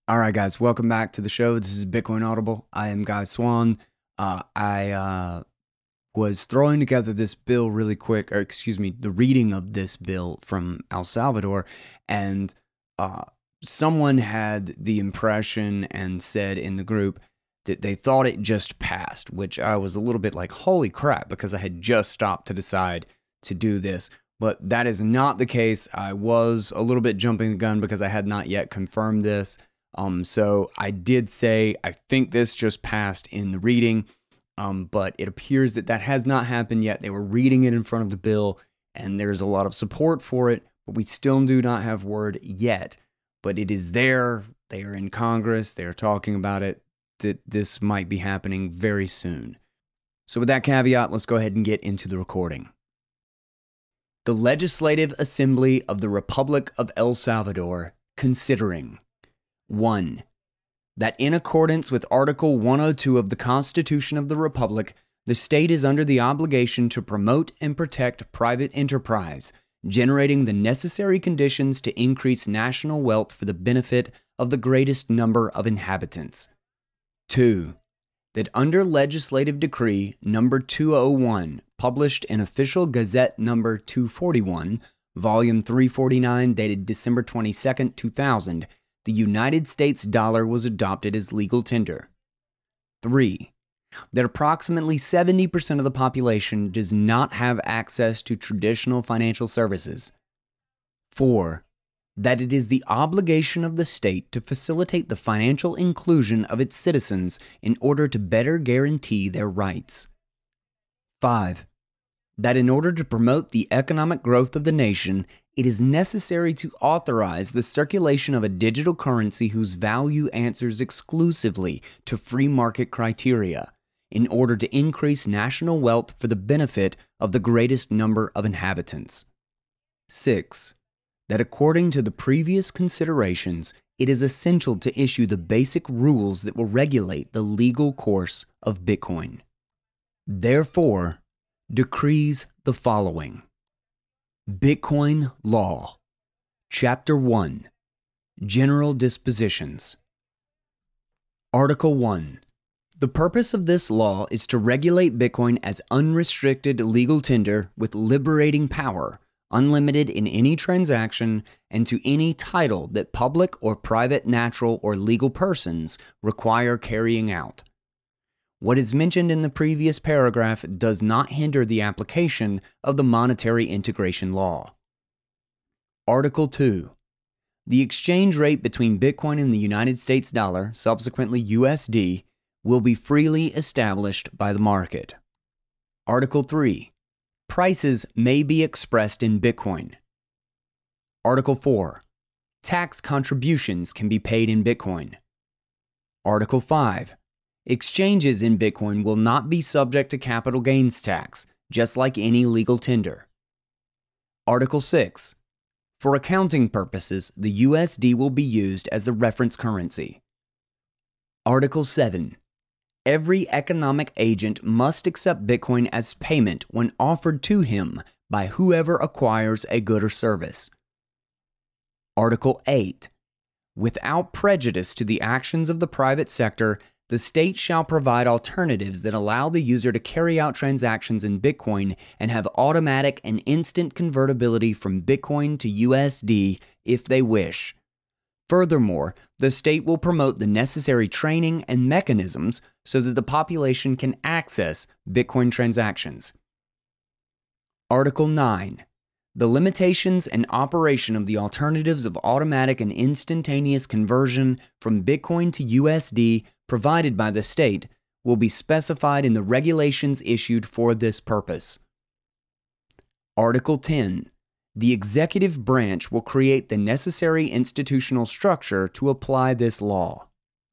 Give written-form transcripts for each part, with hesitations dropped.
All right, guys, welcome back to the show. This is Bitcoin Audible. I am Guy Swan. I was throwing together this bill really quick, or excuse me, the reading of this bill from El Salvador, and uh, someone had the impression and said in the group that they thought it just passed, which I was a little bit like, holy crap, because I had just stopped to decide to do this. But that is not the case. I was a little bit jumping the gun because I had not yet confirmed this. So I did say, I think this just passed in the reading, but it appears that that has not happened yet. They were reading it in front of the bill, and there's a lot of support for it, but we still do not have word yet. But it is there. They are in Congress. They are talking about it, that this might be happening very soon. So with that caveat, let's go ahead and get into the recording. The Legislative Assembly of the Republic of El Salvador considering 1. That in accordance with Article 102 of the Constitution of the Republic, the state is under the obligation to promote and protect private enterprise, generating the necessary conditions to increase national wealth for the benefit of the greatest number of inhabitants. 2. That under Legislative Decree Number 201, published in Official Gazette Number 241, Volume 349, dated December 22, 2000, the United States dollar was adopted as legal tender. 3. That approximately 70% of the population does not have access to traditional financial services. 4. That it is the obligation of the state to facilitate the financial inclusion of its citizens in order to better guarantee their rights. 5. That in order to promote the economic growth of the nation, it is necessary to authorize the circulation of a digital currency whose value answers exclusively to free market criteria, in order to increase national wealth for the benefit of the greatest number of inhabitants. 6. That according to the previous considerations, it is essential to issue the basic rules that will regulate the legal course of Bitcoin. Therefore, decrees the following. Bitcoin Law. Chapter 1. General Dispositions. Article 1. The purpose of this law is to regulate Bitcoin as unrestricted legal tender with liberating power, unlimited in any transaction, and to any title that public or private natural or legal persons require carrying out. What is mentioned in the previous paragraph does not hinder the application of the Monetary Integration Law. Article 2. The exchange rate between Bitcoin and the United States dollar, subsequently USD, will be freely established by the market. Article 3. Prices may be expressed in Bitcoin. Article 4. Tax contributions can be paid in Bitcoin. Article 5. Exchanges in Bitcoin will not be subject to capital gains tax, just like any legal tender. Article 6. For accounting purposes, the USD will be used as the reference currency. Article 7. Every economic agent must accept Bitcoin as payment when offered to him by whoever acquires a good or service. Article 8. Without prejudice to the actions of the private sector, the state shall provide alternatives that allow the user to carry out transactions in Bitcoin and have automatic and instant convertibility from Bitcoin to USD if they wish. Furthermore, the state will promote the necessary training and mechanisms so that the population can access Bitcoin transactions. Article 9. The limitations and operation of the alternatives of automatic and instantaneous conversion from Bitcoin to USD provided by the state will be specified in the regulations issued for this purpose. Article 10. The executive branch will create the necessary institutional structure to apply this law.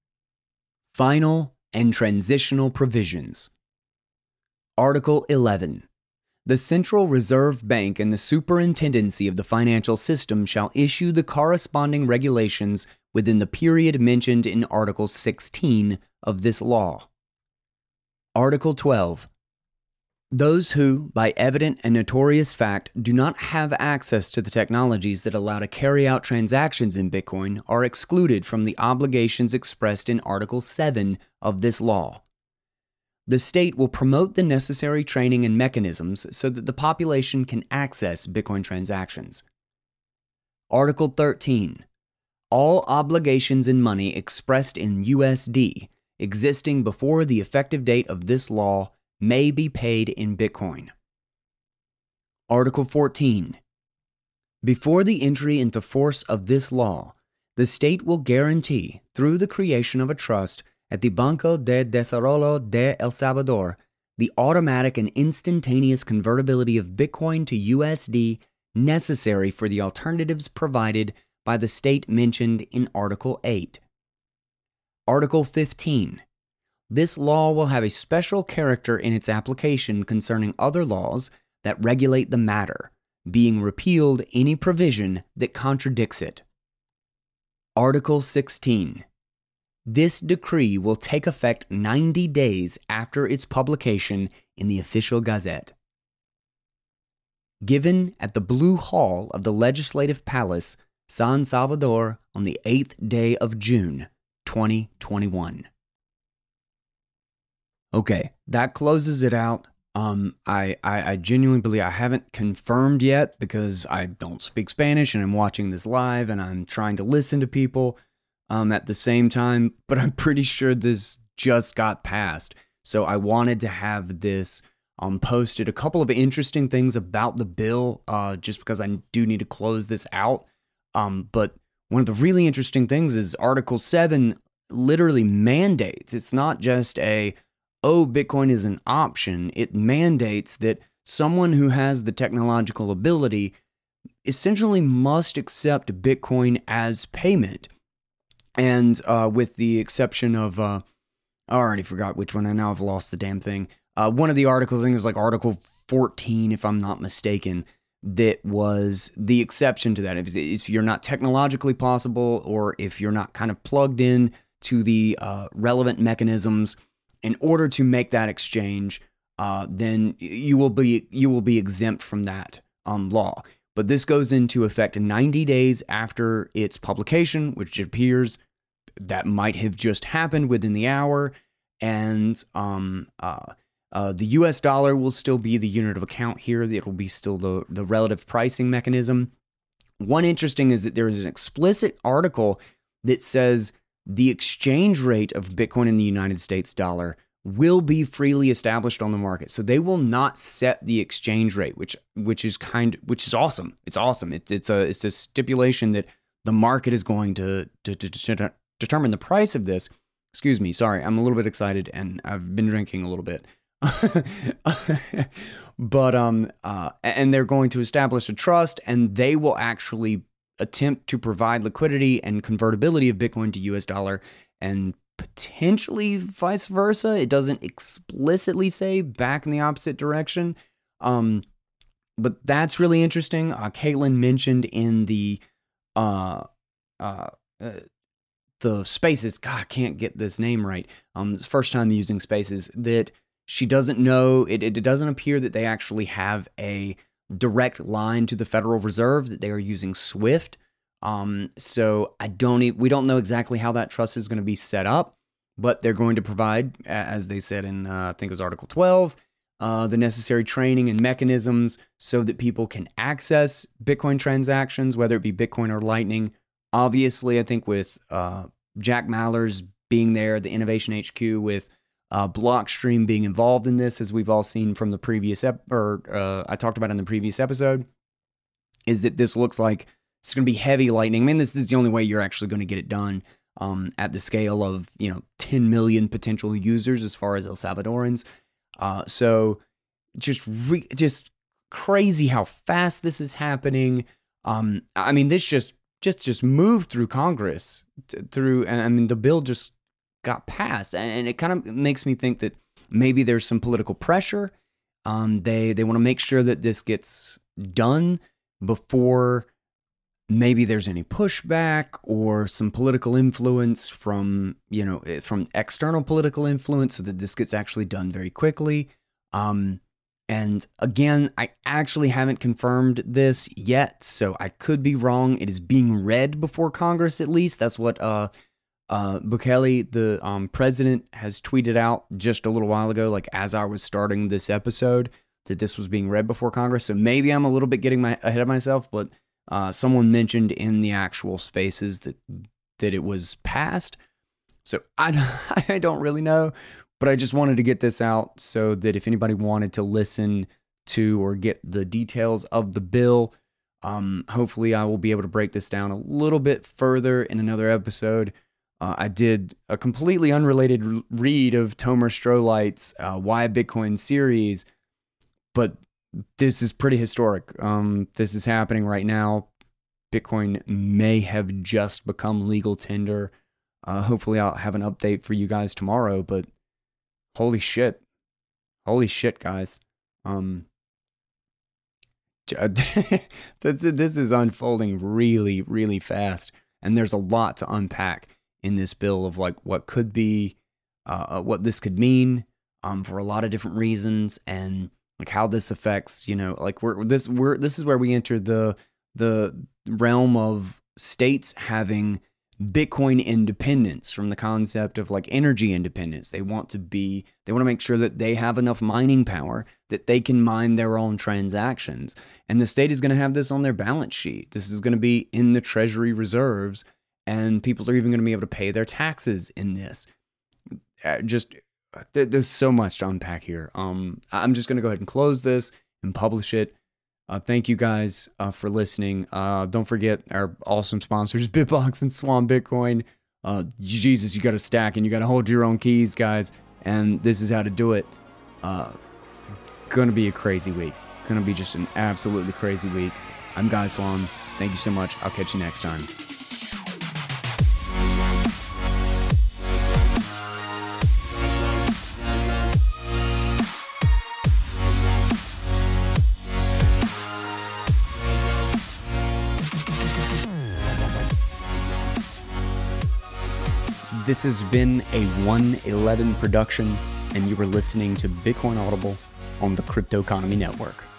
Final and transitional provisions. Article 11. The Central Reserve Bank and the Superintendency of the Financial System shall issue the corresponding regulations within the period mentioned in Article 16 of this law. Article 12. Those who, by evident and notorious fact, do not have access to the technologies that allow to carry out transactions in Bitcoin are excluded from the obligations expressed in Article 7 of this law. The state will promote the necessary training and mechanisms so that the population can access Bitcoin transactions. Article 13. All obligations in money expressed in USD existing before the effective date of this law may be paid in Bitcoin. Article 14. Before the entry into force of this law, the state will guarantee, through the creation of a trust at the Banco de Desarrollo de El Salvador, the automatic and instantaneous convertibility of Bitcoin to USD necessary for the alternatives provided by the state mentioned in Article 8. Article 15. This law will have a special character in its application concerning other laws that regulate the matter, being repealed any provision that contradicts it. Article 16. This decree will take effect 90 days after its publication in the official Gazette. Given at the Blue Hall of the Legislative Palace, San Salvador, on the 8th day of June, 2021. Okay, that closes it out. I genuinely believe I haven't confirmed yet because I don't speak Spanish and I'm watching this live and I'm trying to listen to people at the same time, but I'm pretty sure this just got passed. So I wanted to have this posted. A couple of interesting things about the bill, just because I do need to close this out. But one of the really interesting things is Article 7 literally mandates. It's not just Bitcoin is an option. It mandates that someone who has the technological ability essentially must accept Bitcoin as payment. And with the exception of, I already forgot which one. I now have lost the damn thing. One of the articles, I think it was like Article 14, if I'm not mistaken, that was the exception to that. If you're not technologically possible, or if you're not kind of plugged in to the relevant mechanisms in order to make that exchange, then you will be exempt from that law. But this goes into effect 90 days after its publication, which it appears that might have just happened within the hour. And the US dollar will still be the unit of account here. It will be still the relative pricing mechanism. One interesting is that there is an explicit article that says the exchange rate of Bitcoin in the United States dollar will be freely established on the market. So they will not set the exchange rate, which is awesome. It's awesome. It's a stipulation that the market is going to determine the price of this. Excuse me. Sorry, I'm a little bit excited and I've been drinking a little bit. But and they're going to establish a trust, and they will actually attempt to provide liquidity and convertibility of Bitcoin to US dollar, and potentially vice versa. It doesn't explicitly say back in the opposite direction. But that's really interesting. Caitlin mentioned in the Spaces, God, I can't get this name right. It's the first time using Spaces, that she doesn't know, it doesn't appear that they actually have a direct line to the Federal Reserve, that they are using SWIFT. So we don't know exactly how that trust is going to be set up, but they're going to provide, as they said in, I think it was Article 12, the necessary training and mechanisms so that people can access Bitcoin transactions, whether it be Bitcoin or Lightning. Obviously, I think with Jack Mallers being there, the Innovation HQ, with Blockstream being involved in this, as we've all seen from the previous I talked about in the previous episode, is that this looks like it's going to be heavy Lightning. I mean, this is the only way you're actually going to get it done at the scale of 10 million potential users as far as El Salvadorans. So just crazy how fast this is happening. I mean, this just moved through Congress and I mean, the bill just got passed, and it kind of makes me think that maybe there's some political pressure. They want to make sure that this gets done before maybe there's any pushback or some political influence from external political influence, so that this gets actually done very quickly. And And again, I actually haven't confirmed this yet, so I could be wrong. It is being read before Congress, at least. That's what Bukele, the president, has tweeted out just a little while ago, like as I was starting this episode, that this was being read before Congress. So maybe I'm a little bit getting ahead of myself, but someone mentioned in the actual spaces that it was passed. So I don't really know, but I just wanted to get this out so that if anybody wanted to listen to or get the details of the bill, hopefully I will be able to break this down a little bit further in another episode. I did a completely unrelated read of Tomer Strolight's Why Bitcoin series, but this is pretty historic. This is happening right now. Bitcoin may have just become legal tender. Hopefully I'll have an update for you guys tomorrow, but holy shit, guys. This is unfolding really, really fast. And there's a lot to unpack in this bill of like what could be, what this could mean, for a lot of different reasons, and like how this affects, like this is where we enter the realm of states having Bitcoin independence from the concept of like energy independence. They want to make sure that they have enough mining power that they can mine their own transactions. And the state is going to have this on their balance sheet. This is going to be in the treasury reserves, and people are even going to be able to pay their taxes in this. There's so much to unpack here. I'm just going to go ahead and close this and publish it. Thank you guys for listening. Don't forget our awesome sponsors, Bitbox and Swan Bitcoin. Jesus, you got to stack and you got to hold your own keys, guys. And this is how to do it. Gonna be a crazy week. Gonna be just an absolutely crazy week. I'm Guy Swan. Thank you so much. I'll catch you next time. This has been a 111 production, and you were listening to Bitcoin Audible on the Crypto Economy Network.